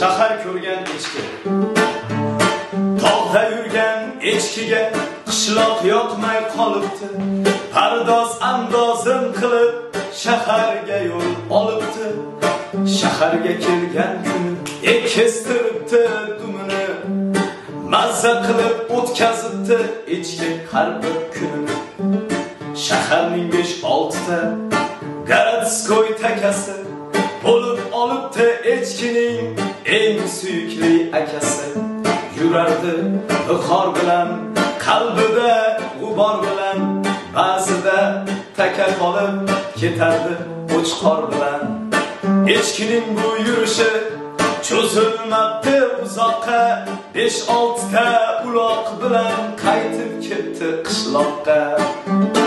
shahar ko'rgan echki. Tog'da yurgan echkiga qishloq yoqmay qolibdi. Pardoz andozim qilib shaharga yo'l olibdi. Shaharga kelgan kuni kestiribdi dumini. Mazza qilib o'tkazibdi echki har bir kunini. Shaharning 5-6 ta Garadskoy takasi bo'lib olibdi echkining eng suyukli akasi. Yurardi xor bilan, qalbida g'ubor bilan, ba'zida taka qolib ketardi o'chqor bilan. Echkining bu yurishi cho'zilmabdi uzoqqa, 5-6 ta uloq bilan qaytib ketdi qishloqqa.